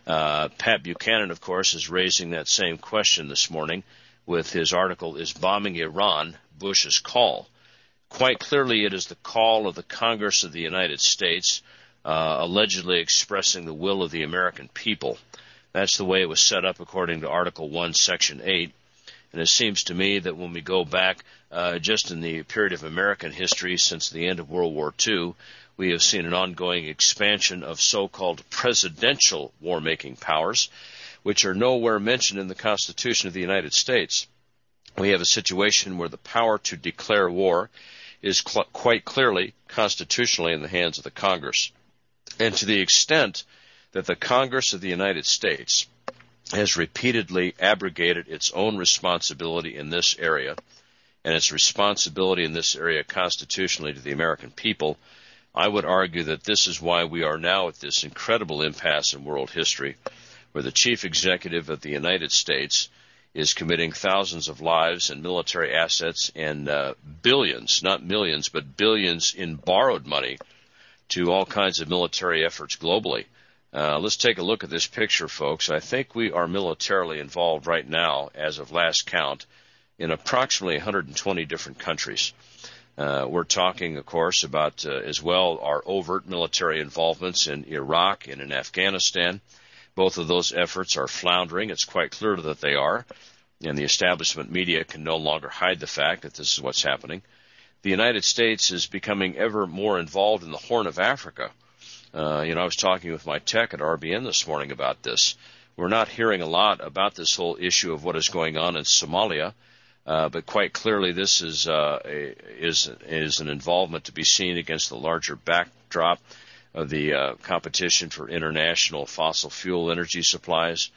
Pat Buchanan, of course, is raising that same question this morning with his article, Is Bombing Iran Bush's Call? Quite clearly, it is the call of the Congress of the United States, allegedly expressing the will of the American people. That's the way it was set up according to Article 1, Section 8. And it seems to me that when we go back just in the period of American history since the end of World War II, we have seen an ongoing expansion of so-called presidential war-making powers, which are nowhere mentioned in the Constitution of the United States. We have a situation where the power to declare war is quite clearly constitutionally in the hands of the Congress. And to the extent that the Congress of the United States has repeatedly abrogated its own responsibility in this area, and its responsibility in this area constitutionally to the American people, I would argue that this is why we are now at this incredible impasse in world history, where the chief executive of the United States is committing thousands of lives and military assets and billions, not millions, but billions in borrowed money to all kinds of military efforts globally. Let's take a look at this picture, folks. I think we are militarily involved right now, as of last count, in approximately 120 different countries. We're talking, of course, about as well our overt military involvements in Iraq and in Afghanistan. Both of those efforts are floundering. It's quite clear that they are, and the establishment media can no longer hide the fact that this is what's happening. The United States is becoming ever more involved in the Horn of Africa. I was talking with my tech at RBN this morning about this. We're not hearing a lot about this whole issue of what is going on in Somalia, but quite clearly this is an involvement to be seen against the larger backdrop of the competition for international fossil fuel energy supplies.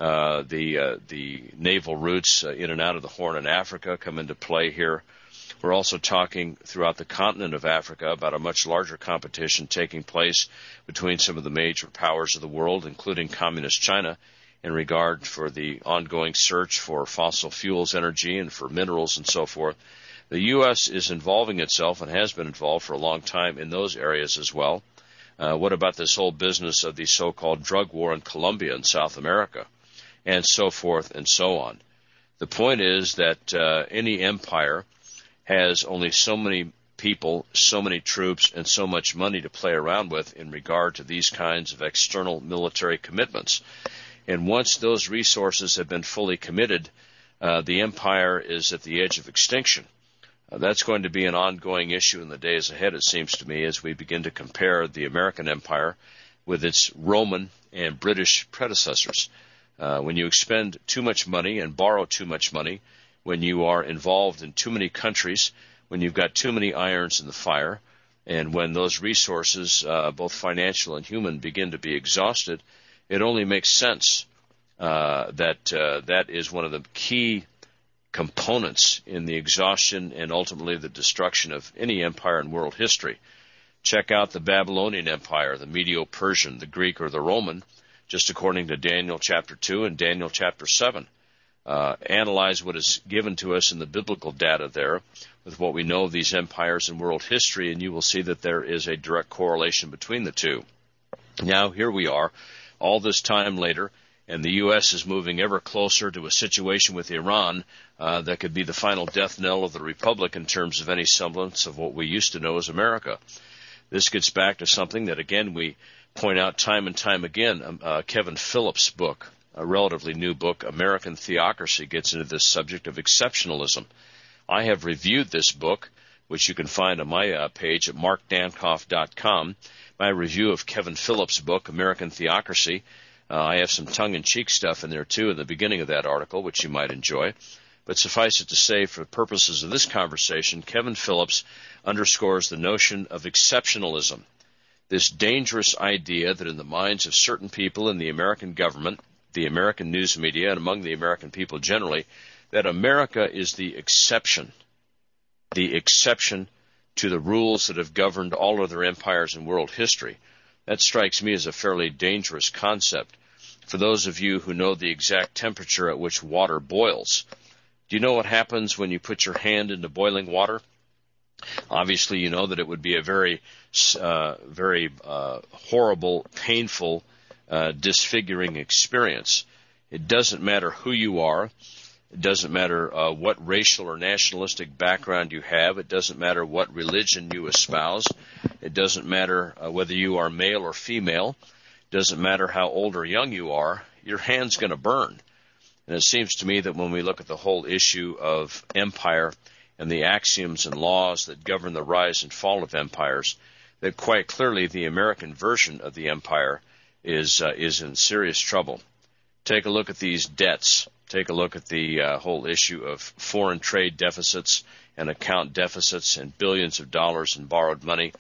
The naval routes in and out of the Horn in Africa come into play here. We're also talking throughout the continent of Africa about a much larger competition taking place between some of the major powers of the world, including Communist China, in regard for the ongoing search for fossil fuels energy and for minerals and so forth. The U.S. is involving itself and has been involved for a long time in those areas as well. What about this whole business of the so-called drug war in Colombia and South America, and so forth and so on? The point is that any empire has only so many people, so many troops, and so much money to play around with in regard to these kinds of external military commitments. And once those resources have been fully committed, the empire is at the edge of extinction. That's going to be an ongoing issue in the days ahead, it seems to me, as we begin to compare the American empire with its Roman and British predecessors. When you expend too much money and borrow too much money, when you are involved in too many countries, when you've got too many irons in the fire, and when those resources, both financial and human, begin to be exhausted, it only makes sense that is one of the key components in the exhaustion and ultimately the destruction of any empire in world history. Check out the Babylonian Empire, the Medo-Persian, the Greek, or the Roman, just according to Daniel chapter 2 and Daniel chapter 7. Analyze what is given to us in the biblical data there with what we know of these empires in world history, and you will see that there is a direct correlation between the two. Now, here we are, all this time later, and the U.S. is moving ever closer to a situation with Iran that could be the final death knell of the Republic in terms of any semblance of what we used to know as America. This gets back to something that, again, we point out time and time again. Kevin Phillips' book, a relatively new book, American Theocracy, gets into this subject of exceptionalism. I have reviewed this book, which you can find on my page at markdankoff.com, my review of Kevin Phillips' book, American Theocracy. I have some tongue-in-cheek stuff in there, too, in the beginning of that article, which you might enjoy. But suffice it to say, for purposes of this conversation, Kevin Phillips underscores the notion of exceptionalism, this dangerous idea that in the minds of certain people in the American government, the American news media, and among the American people generally, that America is the exception to the rules that have governed all other empires in world history. That strikes me as a fairly dangerous concept. For those of you who know the exact temperature at which water boils, do you know what happens when you put your hand into boiling water? Obviously, you know that it would be a very horrible, painful, disfiguring experience. It doesn't matter who you are. It doesn't matter what racial or nationalistic background you have. It doesn't matter what religion you espouse. It doesn't matter whether you are male or female. It doesn't matter how old or young you are. Your hand's going to burn. And it seems to me that when we look at the whole issue of empire and the axioms and laws that govern the rise and fall of empires, that quite clearly the American version of the empire is in serious trouble. Take a look at these debts. Take a look at the whole issue of foreign trade deficits and account deficits and billions of dollars in borrowed money.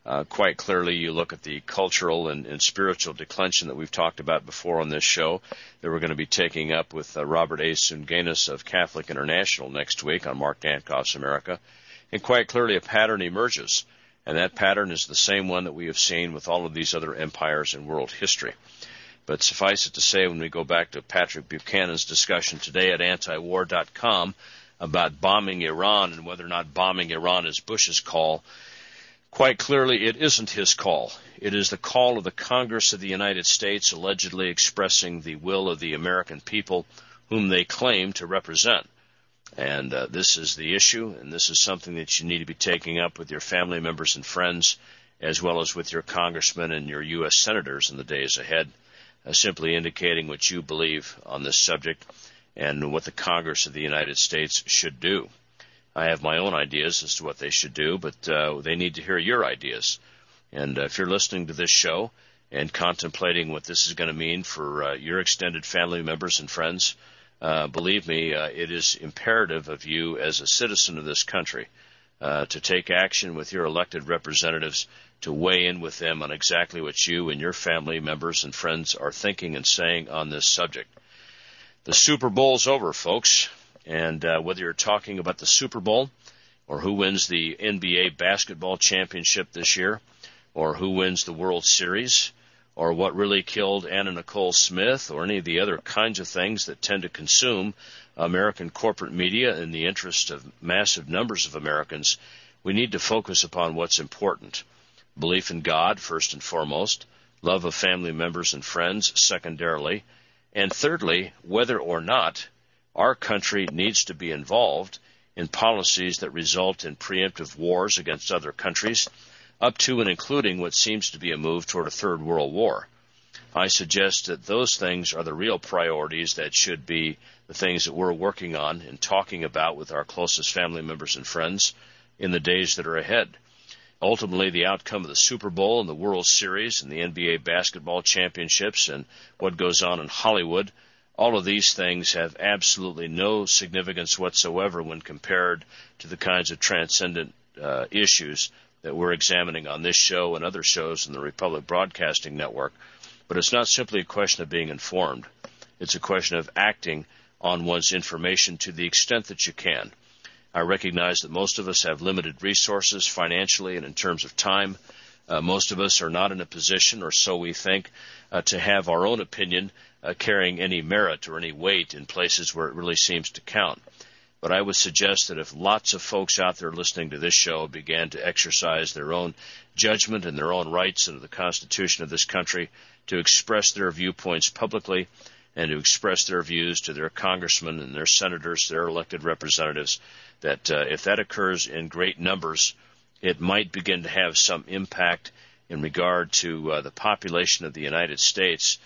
Quite clearly, you look at the cultural and spiritual declension that we've talked about before on this show that we're going to be taking up with Robert A. Sunganis of Catholic International next week on Mark Dankoff's America. And quite clearly, a pattern emerges, and that pattern is the same one that we have seen with all of these other empires in world history. But suffice it to say, when we go back to Patrick Buchanan's discussion today at antiwar.com about bombing Iran and whether or not bombing Iran is Bush's call, quite clearly, it isn't his call. It is the call of the Congress of the United States allegedly expressing the will of the American people whom they claim to represent. And this is the issue, and this is something that you need to be taking up with your family members and friends, as well as with your congressmen and your U.S. senators in the days ahead, simply indicating what you believe on this subject and what the Congress of the United States should do. I have my own ideas as to what they should do, but they need to hear your ideas. And if you're listening to this show and contemplating what this is going to mean for your extended family members and friends, believe me, it is imperative of you as a citizen of this country to take action with your elected representatives, to weigh in with them on exactly what you and your family members and friends are thinking and saying on this subject. The Super Bowl's over, folks. And whether you're talking about the Super Bowl or who wins the NBA basketball championship this year or who wins the World Series or what really killed Anna Nicole Smith or any of the other kinds of things that tend to consume American corporate media in the interest of massive numbers of Americans, we need to focus upon what's important. Belief in God, first and foremost, love of family members and friends, secondarily, and thirdly, whether or not our country needs to be involved in policies that result in preemptive wars against other countries, up to and including what seems to be a move toward a third world war. I suggest that those things are the real priorities that should be the things that we're working on and talking about with our closest family members and friends in the days that are ahead. Ultimately, the outcome of the Super Bowl and the World Series and the NBA basketball championships and what goes on in Hollywood, all of these things have absolutely no significance whatsoever when compared to the kinds of transcendent issues that we're examining on this show and other shows in the Republic Broadcasting Network. But it's not simply a question of being informed. It's a question of acting on one's information to the extent that you can. I recognize that most of us have limited resources financially and in terms of time. Most of us are not in a position, or so we think, to have our own opinion carrying any merit or any weight in places where it really seems to count. But I would suggest that if lots of folks out there listening to this show began to exercise their own judgment and their own rights under the Constitution of this country to express their viewpoints publicly and to express their views to their congressmen and their senators, their elected representatives, that if that occurs in great numbers, it might begin to have some impact in regard to the population of the United States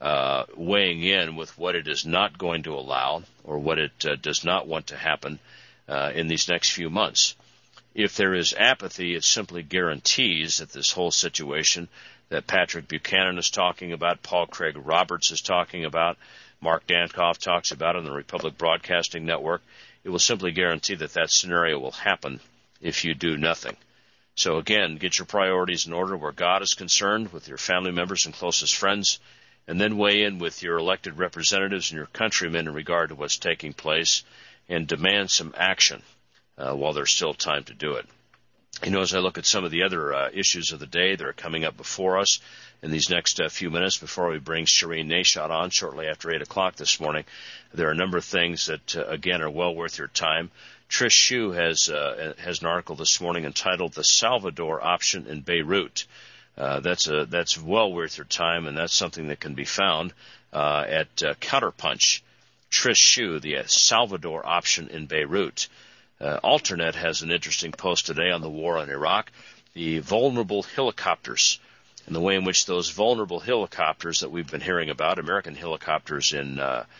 weighing in with what it is not going to allow or what it does not want to happen in these next few months. If there is apathy, it simply guarantees that this whole situation that Patrick Buchanan is talking about, Paul Craig Roberts is talking about, Mark Dankoff talks about on the Republic Broadcasting Network, it will simply guarantee that that scenario will happen if you do nothing. So again, get your priorities in order where God is concerned with your family members and closest friends, and then weigh in with your elected representatives and your countrymen in regard to what's taking place and demand some action while there's still time to do it. You know, as I look at some of the other issues of the day that are coming up before us in these next few minutes before we bring Shireen Nashad on shortly after 8 o'clock this morning, there are a number of things that, again, are well worth your time. Trish Shue has an article this morning entitled "The Salvador Option in Beirut." That's well worth your time, and that's something that can be found at Counterpunch. Trish Shue, the Salvador Option in Beirut. Alternet has an interesting post today on the war in Iraq, the vulnerable helicopters, and the way in which those vulnerable helicopters that we've been hearing about, American helicopters in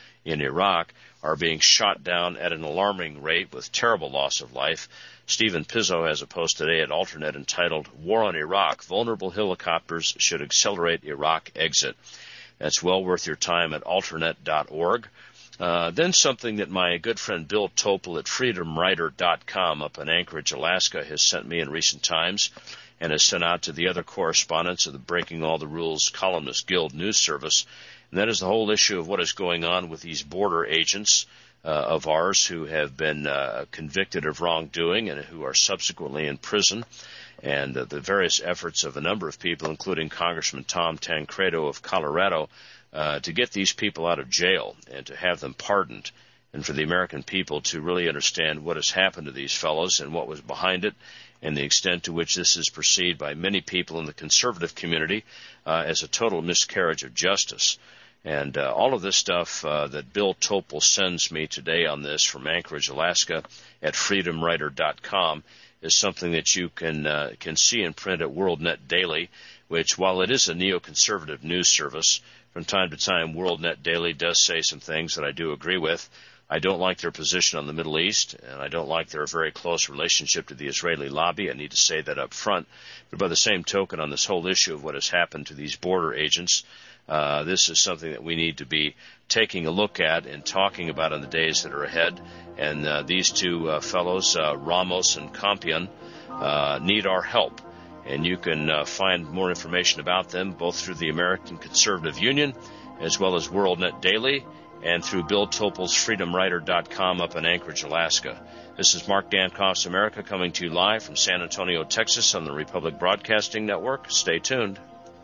Iraq, are being shot down at an alarming rate with terrible loss of life. Stephen Pizzo has a post today at Alternet entitled "War on Iraq, Vulnerable Helicopters Should Accelerate Iraq Exit." That's well worth your time at alternet.org. Then something that my good friend Bill Topol at freedomwriter.com up in Anchorage, Alaska, has sent me in recent times, and is sent out to the other correspondents of the Breaking All the Rules Columnist Guild news service. And that is the whole issue of what is going on with these border agents of ours who have been convicted of wrongdoing and who are subsequently in prison, and the various efforts of a number of people, including Congressman Tom Tancredo of Colorado, to get these people out of jail and to have them pardoned, and for the American people to really understand what has happened to these fellows and what was behind it, and the extent to which this is perceived by many people in the conservative community as a total miscarriage of justice. And all of this stuff that Bill Topol sends me today on this from Anchorage, Alaska, at freedomwriter.com is something that you can see in print at WorldNet Daily, which, while it is a neoconservative news service, from time to time WorldNet Daily does say some things that I do agree with. I don't like their position on the Middle East, and I don't like their very close relationship to the Israeli lobby. I need to say that up front. But by the same token, on this whole issue of what has happened to these border agents, this is something that we need to be taking a look at and talking about in the days that are ahead. And these two fellows, Ramos and Compion, need our help. And you can find more information about them both through the American Conservative Union as well as WorldNet Daily and through Bill Topol's freedomwriter.com up in Anchorage, Alaska. This is Mark Dankoff's America coming to you live from San Antonio, Texas on the Republic Broadcasting Network. Stay tuned.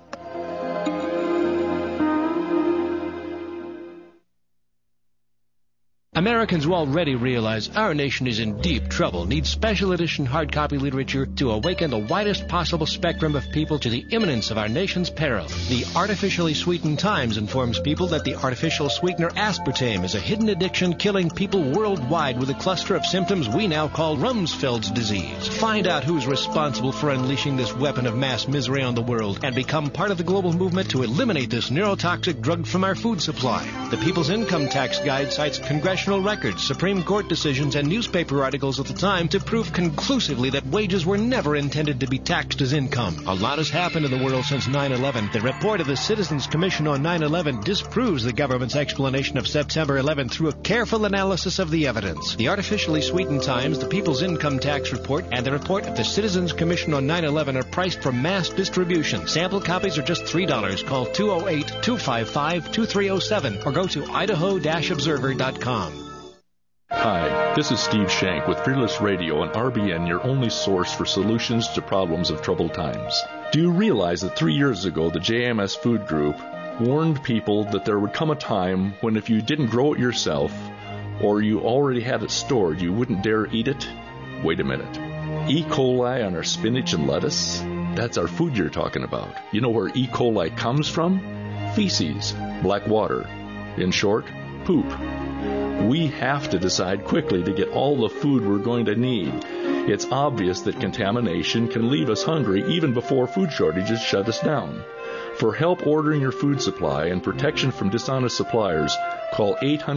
Americans who already realize our nation is in deep trouble need special edition hard copy literature to awaken the widest possible spectrum of people to the imminence of our nation's peril. The Artificially Sweetened Times informs people that the artificial sweetener aspartame is a hidden addiction killing people worldwide with a cluster of symptoms we now call Rumsfeld's disease. Find out who's responsible for unleashing this weapon of mass misery on the world and become part of the global movement to eliminate this neurotoxic drug from our food supply. The People's Income Tax Guide cites congressional records, Supreme Court decisions, and newspaper articles at the time to prove conclusively that wages were never intended to be taxed as income. A lot has happened in the world since 9/11. The report of the Citizens Commission on 9/11 disproves the government's explanation of September 11 through a careful analysis of the evidence. The Artificially Sweetened Times, the People's Income Tax Report, and the report of the Citizens Commission on 9/11 are priced for mass distribution. Sample copies are just $3. Call 208-255-2307 or go to idaho-observer.com. Hi, this is Steve Shank with Fearless Radio and RBN, your only source for solutions to problems of troubled times. Do you realize that 3 years ago the JMS Food Group warned people that there would come a time when if you didn't grow it yourself or you already had it stored, you wouldn't dare eat it? Wait a minute. E. coli on our spinach and lettuce? That's our food you're talking about. You know where E. coli comes from? Feces, black water. In short, poop. We have to decide quickly to get all the food we're going to need. It's obvious that contamination can leave us hungry even before food shortages shut us down. For help ordering your food supply and protection from dishonest suppliers, call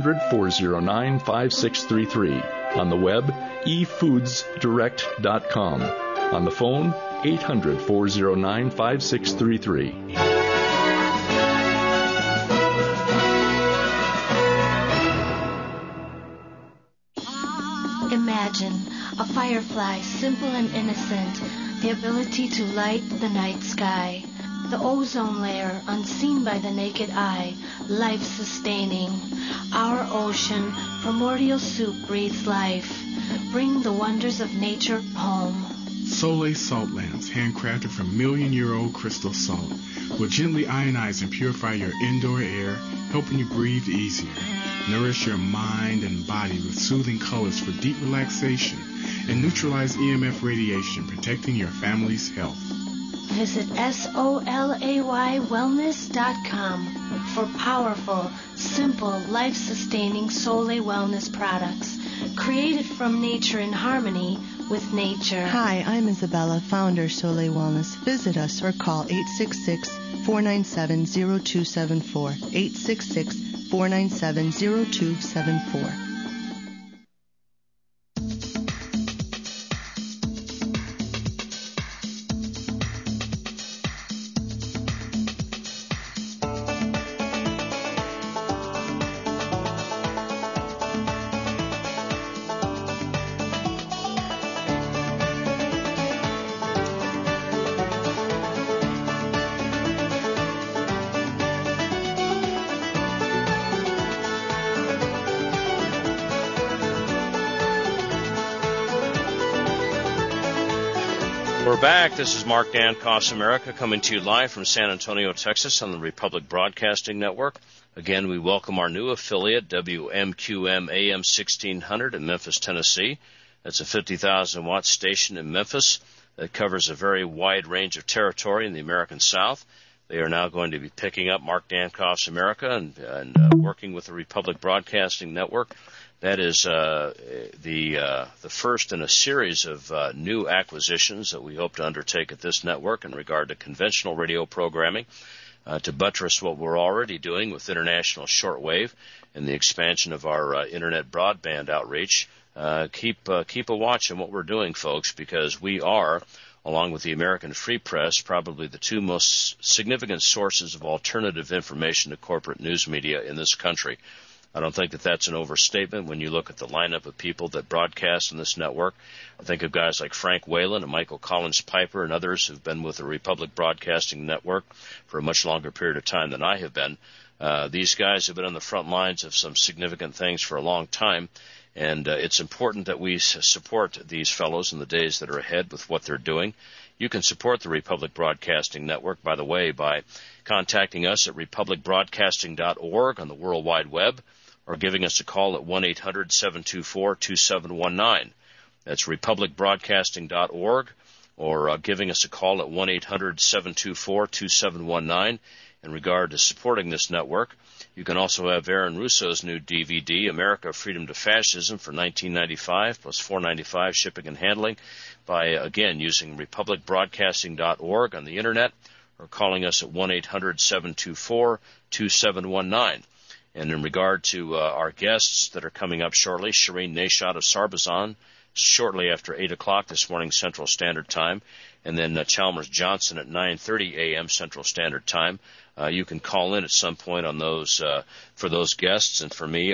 800-409-5633. On the web, efoodsdirect.com. On the phone, 800-409-5633. Imagine a firefly, simple and innocent, the ability to light the night sky. The ozone layer, unseen by the naked eye, life-sustaining. Our ocean, primordial soup, breathes life. Bring the wonders of nature home. Soleil salt lamps, handcrafted from million-year-old crystal salt, will gently ionize and purify your indoor air, helping you breathe easier. Nourish your mind and body with soothing colors for deep relaxation and neutralize EMF radiation, protecting your family's health. Visit SOLAYWellness.com for powerful, simple, life-sustaining Soleil Wellness products created from nature in harmony with nature. Hi, I'm Isabella, founder Soleil Wellness. Visit us or call 866-497-0274. 866-497-0274. We're back. This is Mark Dankoff's America coming to you live from San Antonio, Texas on the Republic Broadcasting Network. Again, we welcome our new affiliate, WMQM AM 1600 in Memphis, Tennessee. That's a 50,000-watt station in Memphis that covers a very wide range of territory in the American South. They are now going to be picking up Mark Dankoff's America and working with the Republic Broadcasting Network. That is the first in a series of new acquisitions that we hope to undertake at this network in regard to conventional radio programming, to buttress what we're already doing with international shortwave and the expansion of our internet broadband outreach. Keep a watch on what we're doing, folks, because we are, along with the American Free Press, probably the two most significant sources of alternative information to corporate news media in this country. I don't think that that's an overstatement when you look at the lineup of people that broadcast in this network. I think of guys like Frank Whalen and Michael Collins Piper and others who've been with the Republic Broadcasting Network for a much longer period of time than I have been. These guys have been on the front lines of some significant things for a long time, and it's important that we support these fellows in the days that are ahead with what they're doing. You can support the Republic Broadcasting Network, by the way, by contacting us at republicbroadcasting.org on the World Wide Web, or giving us a call at 1-800-724-2719. That's republicbroadcasting.org, or giving us a call at 1-800-724-2719 in regard to supporting this network. You can also have Aaron Russo's new DVD, America, Freedom to Fascism, for $19.95 plus $4.95 shipping and handling by, again, using republicbroadcasting.org on the Internet, or calling us at 1-800-724-2719. And in regard to our guests that are coming up shortly, Shireen Nashad of Sarbazan, shortly after 8 o'clock this morning Central Standard Time, and then Chalmers Johnson at 9:30 a.m. Central Standard Time. You can call in at some point on those for those guests and for me at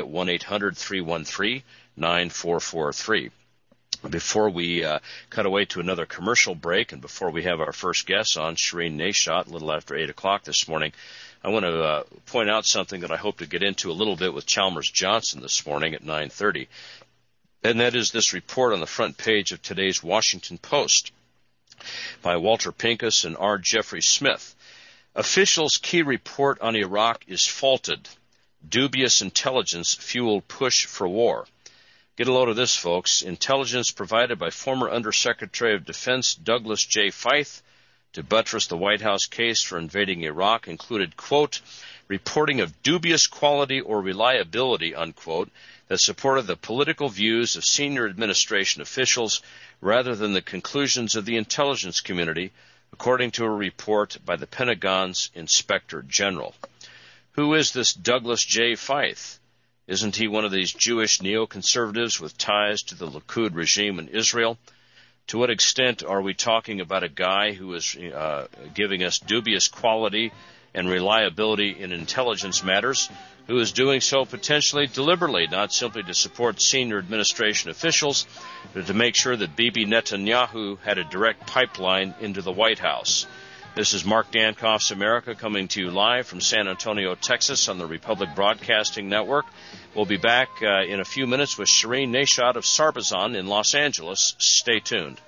1-800-313-9443. Before we cut away to another commercial break and before we have our first guest on, Shireen Nashad, a little after 8 o'clock this morning, I want to point out something that I hope to get into a little bit with Chalmers Johnson this morning at 9:30, and that is this report on the front page of today's Washington Post by Walter Pincus and R. Jeffrey Smith. Officials' key report on Iraq is faulted. Dubious intelligence fueled push for war. Get a load of this, folks. Intelligence provided by former Undersecretary of Defense Douglas J. Feith to buttress the White House case for invading Iraq included, quote, reporting of dubious quality or reliability, unquote, that supported the political views of senior administration officials rather than the conclusions of the intelligence community, according to a report by the Pentagon's Inspector General. Who is this Douglas J. Feith? Isn't he one of these Jewish neoconservatives with ties to the Likud regime in Israel? To what extent are we talking about a guy who is giving us dubious quality and reliability in intelligence matters, who is doing so potentially deliberately, not simply to support senior administration officials, but to make sure that Bibi Netanyahu had a direct pipeline into the White House? This is Mark Dankoff's America coming to you live from San Antonio, Texas on the Republic Broadcasting Network. We'll be back in a few minutes with Shireen Nashad of Sarbazan in Los Angeles. Stay tuned.